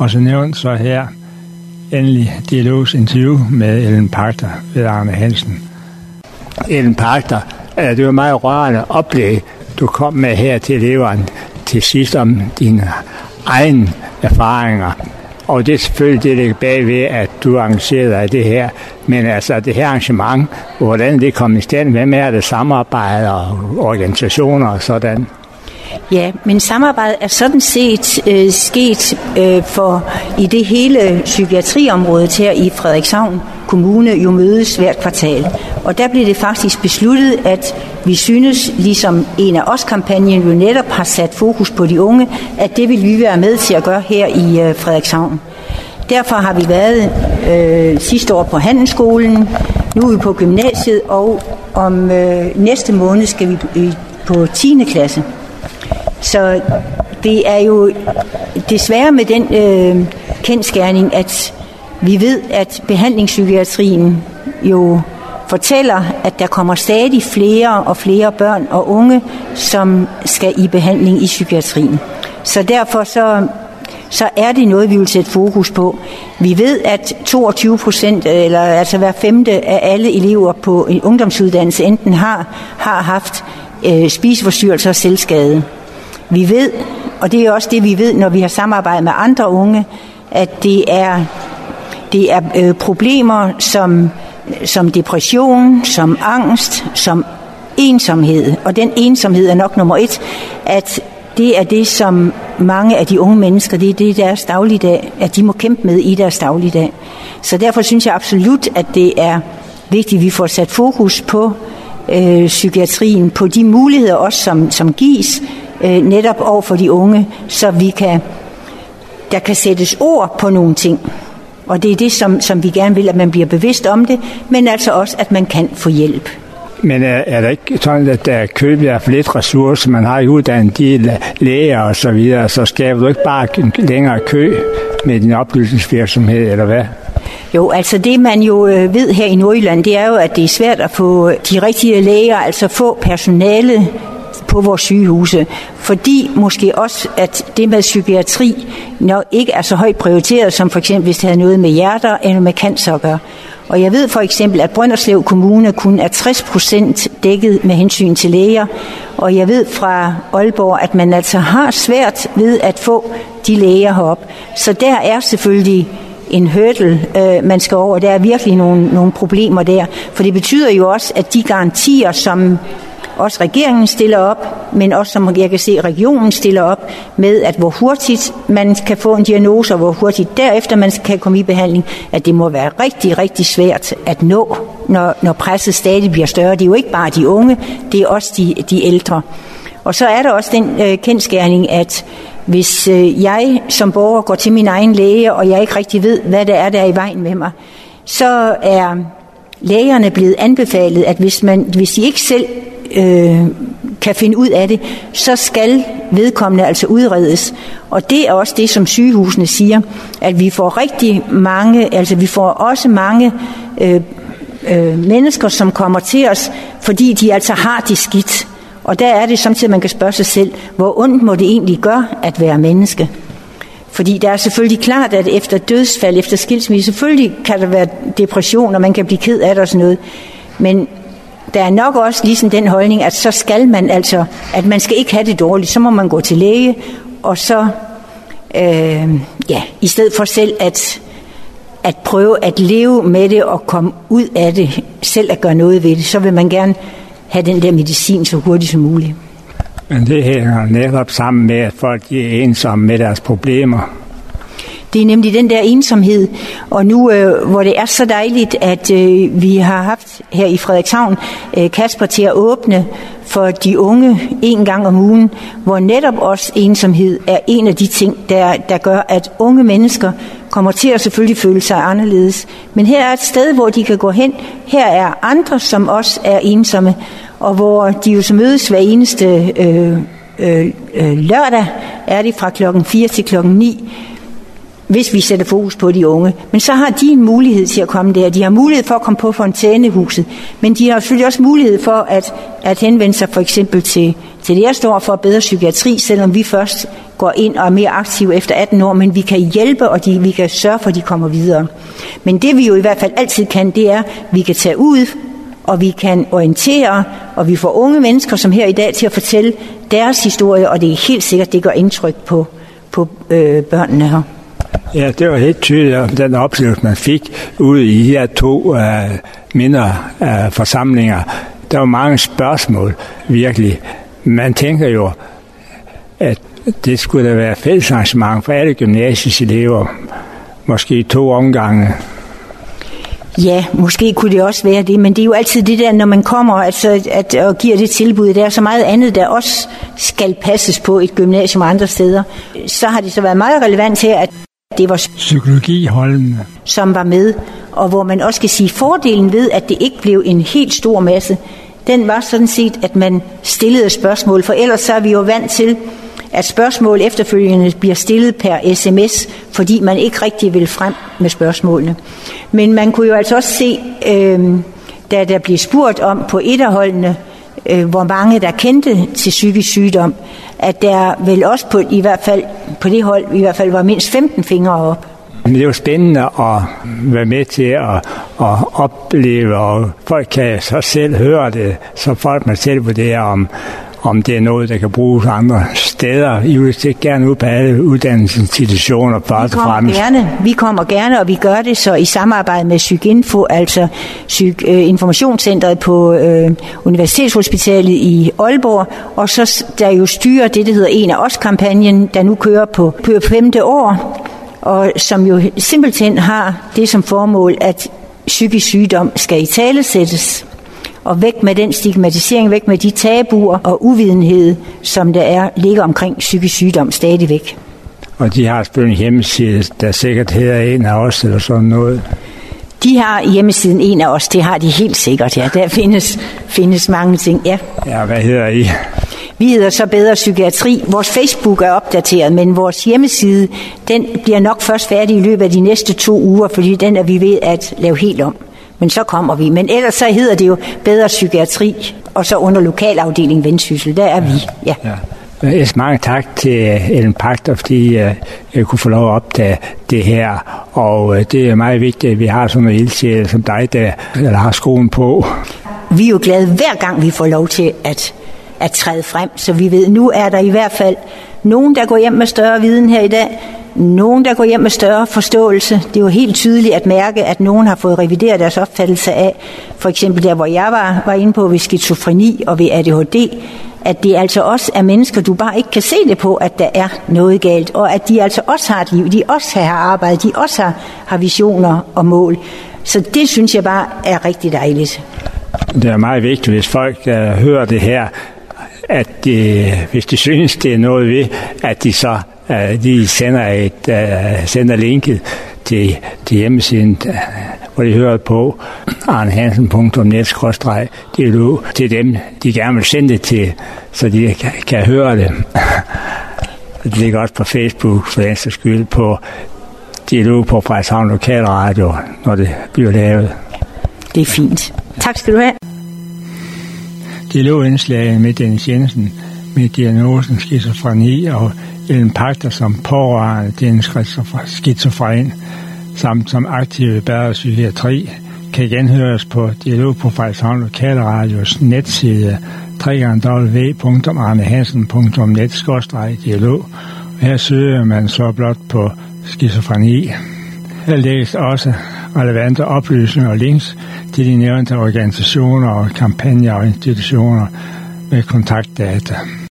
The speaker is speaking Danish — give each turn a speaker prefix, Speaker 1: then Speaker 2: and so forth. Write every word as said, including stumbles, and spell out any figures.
Speaker 1: Og så nævnt så her endelig dialogs interview med Ellen Pachter ved Arne Hansen. Ellen Pachter, det var meget rørende oplæg, du kom med her til eleverne til sidst om dine egne erfaringer. Og det er selvfølgelig det, der ligger bagved, at du engagerer dig i det her. Men altså det her arrangement, hvordan det kom i stand, hvem er det samarbejde og organisationer og sådan?
Speaker 2: Ja, men samarbejdet er sådan set øh, sket øh, for i det hele psykiatriområdet her i Frederikshavn Kommune jo mødes hvert kvartal. Og der blev det faktisk besluttet, at vi synes, ligesom en af os-kampagnen jo netop har sat fokus på de unge, at det vil vi være med til at gøre her i øh, Frederikshavn. Derfor har vi været øh, sidste år på Handelsskolen, nu er vi på gymnasiet, og om øh, næste måned skal vi øh, på tiende klasse. Så det er jo desværre med den øh, kendsgerning, at vi ved, at behandlingspsykiatrien jo fortæller, at der kommer stadig flere og flere børn og unge, som skal i behandling i psykiatrien. Så derfor så, så er det noget, vi vil sætte fokus på. Vi ved, at toogtyve procent, eller altså hver femte af alle elever på en ungdomsuddannelse enten har, har haft øh, spiseforstyrrelser og selvskade. Vi ved, og det er også det, vi ved, når vi har samarbejdet med andre unge, at det er, det er øh, problemer som, som depression, som angst, som ensomhed. Og den ensomhed er nok nummer et, at det er det, som mange af de unge mennesker, det er det deres dagligdag, at de må kæmpe med i deres dagligdag. Så derfor synes jeg absolut, at det er vigtigt, at vi får sat fokus på øh, psykiatrien, på de muligheder også, som, som gives, netop over for de unge, så vi kan, der kan sættes ord på nogle ting. Og det er det, som, som vi gerne vil, at man bliver bevidst om det, men altså også, at man kan få hjælp.
Speaker 1: Men er, er der ikke sådan, at der er købet af for lidt ressourcer, man har i uddannet de læger og så videre, så skaber du ikke bare en længere kø med din oplysningsvirksomhed, eller hvad?
Speaker 2: Jo, altså det man jo ved her i Nordjylland, det er jo, at det er svært at få de rigtige læger, altså få personale på vores sygehuse, fordi måske også, at det med psykiatri nok ikke er så højt prioriteret, som for eksempel hvis det havde noget med hjerter eller med cancer at gøre. Og jeg ved for eksempel, at Brønderslev Kommune kun er tres procent dækket med hensyn til læger, og jeg ved fra Aalborg, at man altså har svært ved at få de læger herop. Så der er selvfølgelig en hurdle, øh, man skal over. Der er virkelig nogle, nogle problemer der, for det betyder jo også, at de garantier, som også regeringen stiller op, men også som jeg kan se, regionen stiller op med, at hvor hurtigt man kan få en diagnose, og hvor hurtigt derefter man kan komme i behandling, at det må være rigtig, rigtig svært at nå, når, når presset stadig bliver større. Det er jo ikke bare de unge, det er også de, de ældre. Og så er der også den øh, kendsgerning, at hvis øh, jeg som borger går til min egen læge, og jeg ikke rigtig ved, hvad det er, der er i vejen med mig, så er lægerne blevet anbefalet, at hvis, man, hvis de ikke selv øh, kan finde ud af det, så skal vedkommende altså udredes. Og det er også det, som sygehusene siger, at vi får rigtig mange, altså vi får også mange øh, øh, mennesker, som kommer til os, fordi de altså har det skidt. Og der er det samtidig, man kan spørge sig selv, hvor ondt må det egentlig gøre at være menneske? Fordi der er selvfølgelig klart, at efter dødsfald, efter skilsmisse, selvfølgelig kan der være depression, og man kan blive ked af det og sådan noget. Men der er nok også ligesom den holdning, at så skal man altså, at man skal ikke have det dårligt, så må man gå til læge, og så, øh, ja, i stedet for selv at, at prøve at leve med det og komme ud af det, selv at gøre noget ved det, så vil man gerne have den der medicin så hurtigt som muligt.
Speaker 1: Men det hænger netop sammen med, at folk er ensomme med deres problemer.
Speaker 2: Det er nemlig den der ensomhed, og nu øh, hvor det er så dejligt, at øh, vi har haft her i Frederikshavn øh, Kasper til at åbne for de unge en gang om ugen, hvor netop også ensomhed er en af de ting, der, der gør, at unge mennesker kommer til at selvfølgelig føle sig anderledes. Men her er et sted, hvor de kan gå hen. Her er andre, som også er ensomme, og hvor de jo så mødes hver eneste øh, øh, øh, lørdag, er det fra klokken fire til klokken ni, hvis vi sætter fokus på de unge. Men så har de en mulighed til at komme der. De har mulighed for at komme på Fontænehuset, men de har selvfølgelig også mulighed for at, at henvende sig for eksempel til, til det, jeg står for bedre psykiatri, selvom vi først går ind og er mere aktive efter atten år, men vi kan hjælpe, og de, vi kan sørge for, at de kommer videre. Men det vi jo i hvert fald altid kan, det er, at vi kan tage ud, og vi kan orientere, og vi får unge mennesker, som her i dag, til at fortælle deres historie, og det er helt sikkert, det gør indtryk på, på øh, børnene her.
Speaker 1: Ja, det var helt tydeligt, den oplevelse, man fik ude i de her to uh, mindre uh, forsamlinger. Der var mange spørgsmål, virkelig. Man tænker jo, at det skulle da være fællesarrangement for alle gymnasielever, måske i to omgange.
Speaker 2: Ja, måske kunne det også være det, men det er jo altid det der, når man kommer altså, at, og giver det tilbud. Der er så meget andet, der også skal passes på et gymnasium og andre steder. Så har det så været meget relevant her, at det var
Speaker 1: psykologiholdene,
Speaker 2: som var med, og hvor man også kan sige, fordelen ved, at det ikke blev en helt stor masse, den var sådan set, at man stillede spørgsmål, for ellers så er vi jo vant til, at spørgsmål efterfølgende bliver stillet per sms, fordi man ikke rigtig vil frem med spørgsmålene. Men man kunne jo altså også se, øh, da der blev spurgt om på et af holdene, øh, hvor mange der kendte til psykisk sygdom, at der vel også på, i hvert fald, på det hold i hvert fald var mindst femten fingre op.
Speaker 1: Men det er jo spændende at være med til at, at opleve, og folk kan så selv høre det, så folk man selv vurderer, om, om det er noget, der kan bruges andre steder. I vil stikke gerne ud på alle uddannelsesinstitutioner.
Speaker 2: Vi kommer gerne, vi kommer gerne, og vi gør det så i samarbejde med PsykInfo, altså Psyk, øh, Informationscentret på øh, Universitetshospitalet i Aalborg, og så der jo styrer det, der hedder En af os-kampagnen, der nu kører på, på femte år, og som jo simpelthen har det som formål, at psykisk sygdom skal italesættes, og væk med den stigmatisering, væk med de tabuer og uvidenhed, som der er, ligger omkring psykisk sygdom stadigvæk.
Speaker 1: Og de har selvfølgelig en hjemmeside, der sikkert hedder En af os, eller sådan noget.
Speaker 2: De har hjemmesiden En af os, det har de helt sikkert, ja. Der findes, findes mange ting, ja.
Speaker 1: Ja, hvad hedder I?
Speaker 2: Vi hedder så Bedre Psykiatri. Vores Facebook er opdateret, men vores hjemmeside, den bliver nok først færdig i løbet af de næste to uger, fordi den er vi ved at lave helt om. Men så kommer vi. Men ellers så hedder det jo Bedre Psykiatri, og så under lokalafdeling Vendsyssel. Der er vi, ja.
Speaker 1: ja. Jeg mange tak til Ellen Pachter, fordi jeg kunne få lov at opdage det her. Og det er meget vigtigt, at vi har sådan en ildsjæl som dig, der, der har skoen på.
Speaker 2: Vi er jo glade hver gang, vi får lov til at, at træde frem. Så vi ved, nu er der i hvert fald nogen, der går hjem med større viden her i dag. Nogen, der går hjem med større forståelse. Det er jo helt tydeligt at mærke, at nogen har fået revideret deres opfattelse af, for eksempel der, hvor jeg var, var inde på ved skizofreni og ved A D H D, at det altså også er mennesker, du bare ikke kan se det på, at der er noget galt, og at de altså også har et liv, de også har arbejde, de også har, har visioner og mål. Så det synes jeg bare er rigtig dejligt.
Speaker 1: Det er meget vigtigt, hvis folk uh, hører det her, at de, hvis de synes, det er noget ved, at de så uh, de sender et uh, sender linket til, til hjemmesiden, uh, hvor de hører på arnehansen punktum net skråstreg dialog til dem, de gerne vil sende det til, så de kan, kan høre det. Det ligger også på Facebook, for den sags skyld, på dialog på Frederikshavn Lokalradio, når det bliver lavet.
Speaker 2: Det er fint. Tak skal du have.
Speaker 1: Dialogindslaget med Dennis Jensen med diagnosen skizofreni og Ellen Pachter som pårørende til en skizofren, samt som aktiv i Bedre Psykiatri, kan genhøres på Dialog på Frederikshavn Lokalradios netside w w w punktum arnehansen punktum net skråstreg dialog. Her søger man så blot på skizofreni. Her lægges også relevante oplysninger og links til de nævnte organisationer og kampagner og institutioner med kontaktdata.